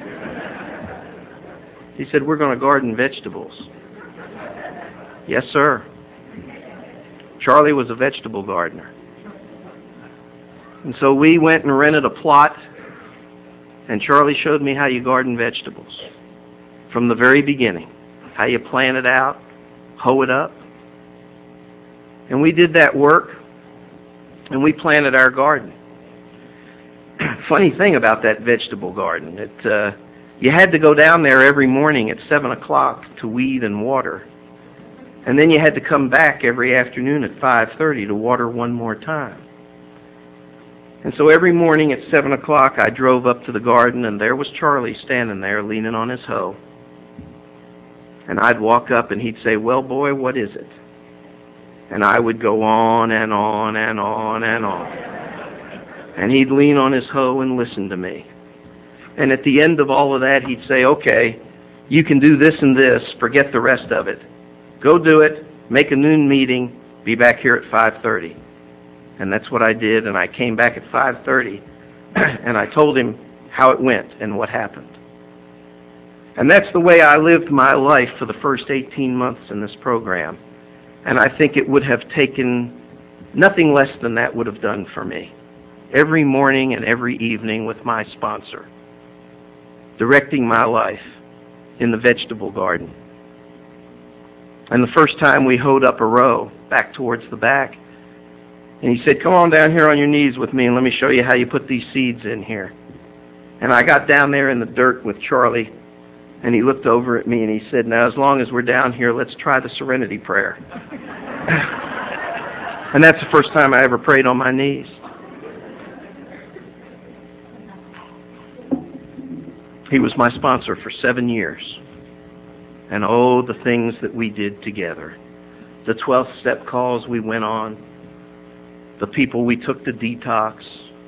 He said, we're going to garden vegetables. Yes, sir. Charlie was a vegetable gardener. And so we went and rented a plot, and Charlie showed me how you garden vegetables from the very beginning, how you plant it out, hoe it up. And we did that work, and we planted our garden. Funny thing about that vegetable garden, you had to go down there every morning at 7 o'clock to weed and water. And then you had to come back every afternoon at 5:30 to water one more time. And so every morning at 7 o'clock I drove up to the garden, and there was Charlie standing there leaning on his hoe. And I'd walk up and he'd say, well, boy, what is it? And I would go on and on and on and on. And he'd lean on his hoe and listen to me. And at the end of all of that, he'd say, okay, you can do this and this. Forget the rest of it. Go do it. Make a noon meeting. Be back here at 5:30. And that's what I did. And I came back at 5:30. And I told him how it went and what happened. And that's the way I lived my life for the first 18 months in this program. And I think it would have taken nothing less than that would have done for me. Every morning and every evening with my sponsor, directing my life in the vegetable garden. And the first time we hoed up a row back towards the back, and he said, come on down here on your knees with me and let me show you how you put these seeds in here. And I got down there in the dirt with Charlie, and he looked over at me and he said, now as long as we're down here, let's try the Serenity Prayer. And that's the first time I ever prayed on my knees. He was my sponsor for 7 years. And oh, the things that we did together. The 12th step calls we went on. The people we took to detox.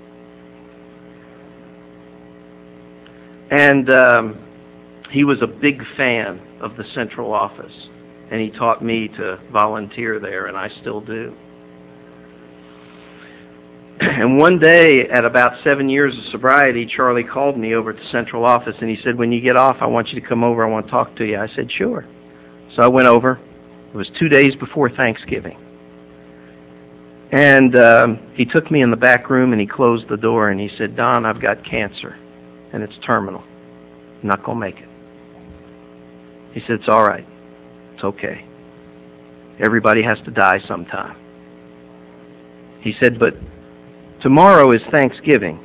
And he was a big fan of the central office. And he taught me to volunteer there, and I still do. And one day, at about 7 years of sobriety, Charlie called me over at the central office, and he said, when you get off, I want you to come over. I want to talk to you. I said, sure. So I went over. It was 2 days before Thanksgiving. And he took me in the back room, and he closed the door, and he said, Don, I've got cancer, and it's terminal. I'm not going to make it. He said, it's all right. It's okay. Everybody has to die sometime. He said, but tomorrow is Thanksgiving,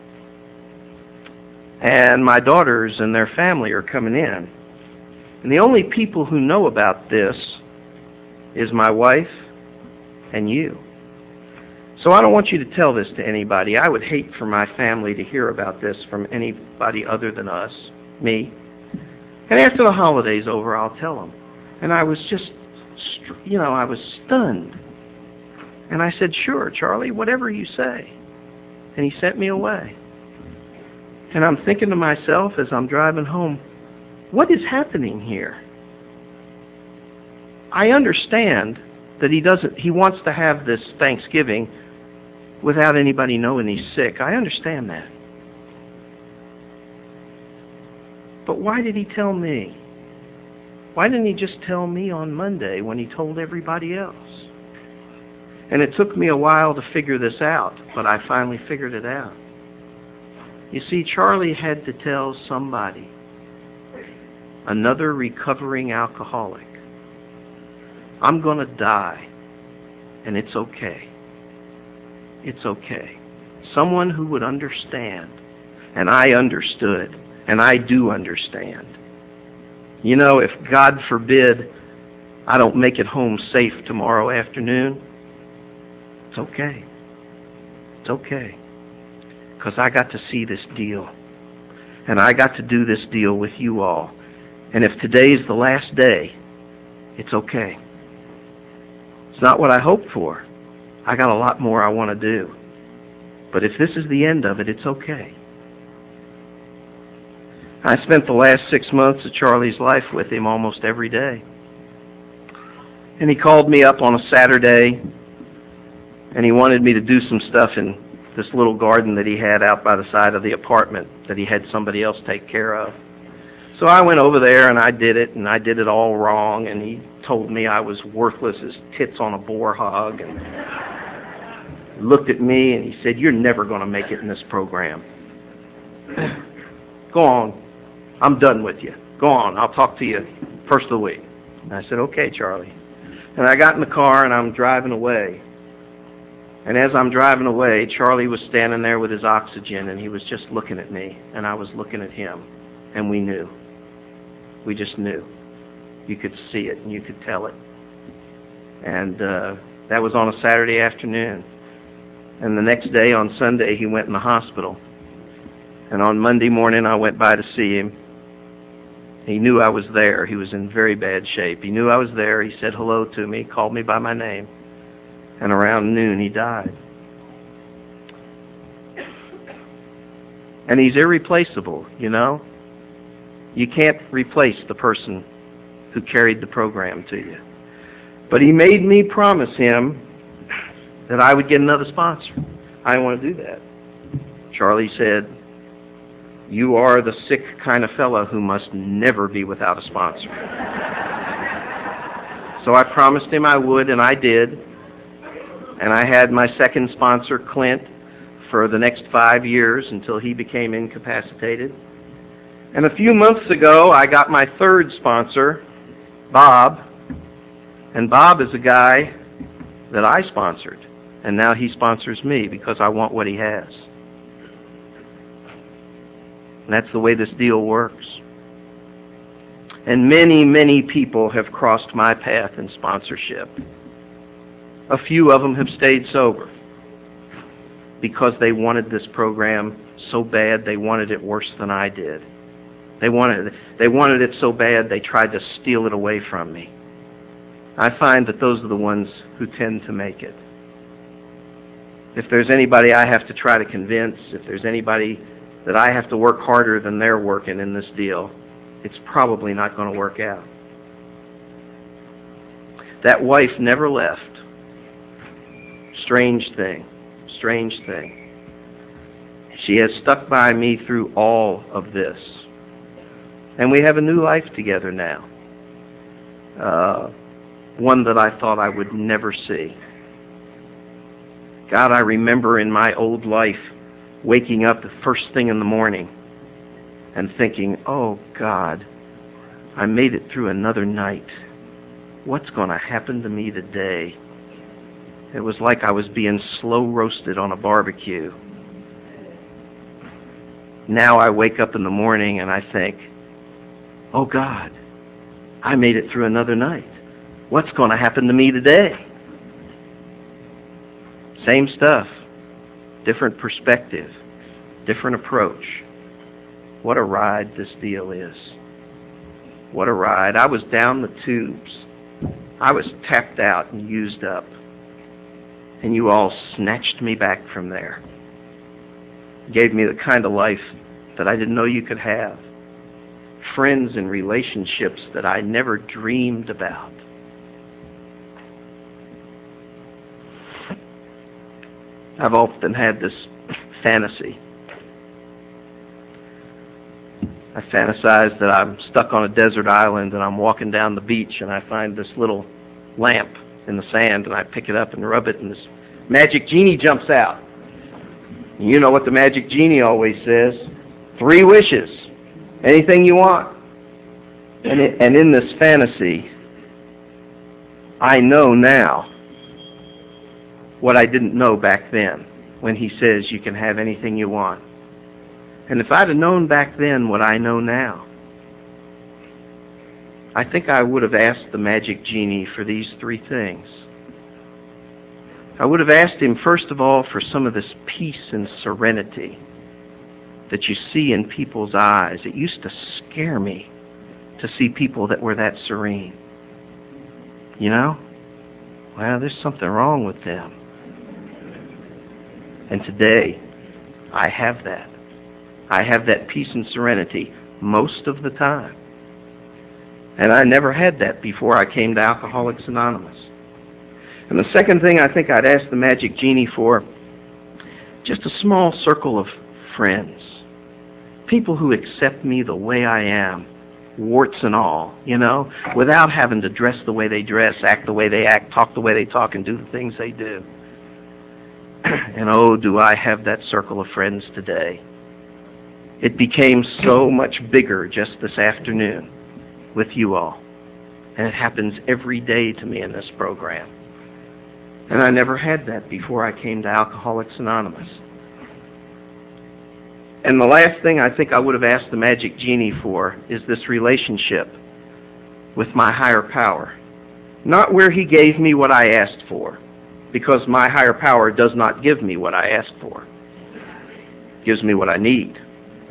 and my daughters and their family are coming in. And the only people who know about this is my wife and you. So I don't want you to tell this to anybody. I would hate for my family to hear about this from anybody other than us, me. And after the holiday's over, I'll tell them. And I was just, I was stunned. And I said, "Sure, Charlie, whatever you say." And he sent me away. And I'm thinking to myself as I'm driving home, what is happening here? I understand that he wants to have this Thanksgiving without anybody knowing he's sick. I understand that. But why did he tell me? Why didn't he just tell me on Monday when he told everybody else? And it took me a while to figure this out, but I finally figured it out. You see, Charlie had to tell somebody, another recovering alcoholic, I'm going to die, and it's okay. It's okay. Someone who would understand, and I understood, and I do understand. You know, if God forbid I don't make it home safe tomorrow afternoon, it's okay. It's okay. Because I got to see this deal. And I got to do this deal with you all. And if today's the last day, it's okay. It's not what I hoped for. I got a lot more I want to do. But if this is the end of it, it's okay. I spent the last 6 months of Charlie's life with him almost every day. And he called me up on a Saturday, and he wanted me to do some stuff in this little garden that he had out by the side of the apartment that he had somebody else take care of. So I went over there and I did it all wrong, and he told me I was worthless as tits on a boar hog, and looked at me and he said, "You're never going to make it in this program. Go on. I'm done with you. Go on. I'll talk to you first of the week." And I said, "Okay, Charlie." And I got in the car and I'm driving away. And as I'm driving away, Charlie was standing there with his oxygen, and he was just looking at me, and I was looking at him, and we knew. We just knew. You could see it, and you could tell it. And that was on a Saturday afternoon. And the next day, on Sunday, he went in the hospital. And on Monday morning, I went by to see him. He knew I was there. He was in very bad shape. He knew I was there. He said hello to me, called me by my name. And around noon, he died. And he's irreplaceable, you know. You can't replace the person who carried the program to you. But he made me promise him that I would get another sponsor. I didn't want to do that. Charlie said, "You are the sick kind of fellow who must never be without a sponsor." So I promised him I would, and I did. And I had my second sponsor, Clint, for the next 5 years until he became incapacitated. And a few months ago, I got my third sponsor, Bob. And Bob is a guy that I sponsored. And now he sponsors me because I want what he has. And that's the way this deal works. And many, many people have crossed my path in sponsorship. A few of them have stayed sober because they wanted this program so bad. They wanted it worse than I did. They wanted it so bad they tried to steal it away from me. I find that those are the ones who tend to make it. If there's anybody I have to try to convince, if there's anybody that I have to work harder than they're working in this deal, it's probably not going to work out. That wife never left. Strange thing. Strange thing. She has stuck by me through all of this. And we have a new life together now. One that I thought I would never see. God, I remember in my old life waking up the first thing in the morning and thinking, "Oh God, I made it through another night. What's going to happen to me today?" It was like I was being slow roasted on a barbecue. Now I wake up in the morning and I think, "Oh God, I made it through another night. What's going to happen to me today?" Same stuff, different perspective, different approach. What a ride this deal is. What a ride. I was down the tubes. I was tapped out and used up. And you all snatched me back from there. Gave me the kind of life that I didn't know you could have. Friends and relationships that I never dreamed about. I've often had this fantasy. I fantasize that I'm stuck on a desert island and I'm walking down the beach and I find this little lamp in the sand and I pick it up and rub it and this magic genie jumps out. You know what the magic genie always says. 3 wishes. Anything you want. And in this fantasy, I know now what I didn't know back then when he says you can have anything you want. And if I'd have known back then what I know now, I think I would have asked the magic genie for these 3 things. I would have asked him, first of all, for some of this peace and serenity that you see in people's eyes. It used to scare me to see people that were that serene. You know? Well, there's something wrong with them. And today, I have that. I have that peace and serenity most of the time. And I never had that before I came to Alcoholics Anonymous. And the second thing I think I'd ask the magic genie for, just a small circle of friends. People who accept me the way I am, warts and all, without having to dress the way they dress, act the way they act, talk the way they talk, and do the things they do. And oh, do I have that circle of friends today. It became so much bigger just this afternoon with you all. And it happens every day to me in this program. And I never had that before I came to Alcoholics Anonymous. And the last thing I think I would have asked the magic genie for is this relationship with my higher power. Not where he gave me what I asked for, because my higher power does not give me what I ask for. It gives me what I need.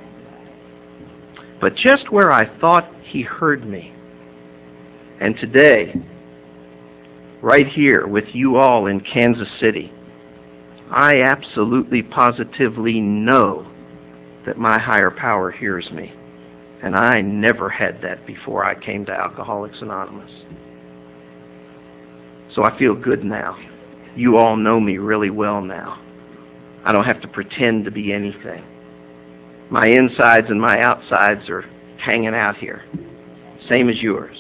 But just where I thought he heard me. And today, right here with you all in Kansas City, I absolutely positively know that my higher power hears me. And I never had that before I came to Alcoholics Anonymous. So I feel good now. You all know me really well now. I don't have to pretend to be anything. My insides and my outsides are hanging out here. Same as yours.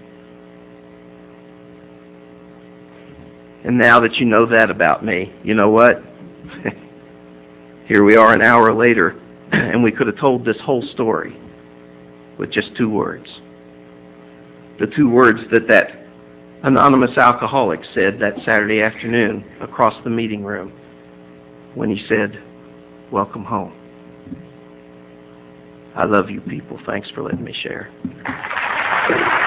And now that you know that about me, you know what? Here we are an hour later, and we could have told this whole story with just 2 words. The 2 words that anonymous alcoholic said that Saturday afternoon across the meeting room when he said, "Welcome home." I love you people. Thanks for letting me share.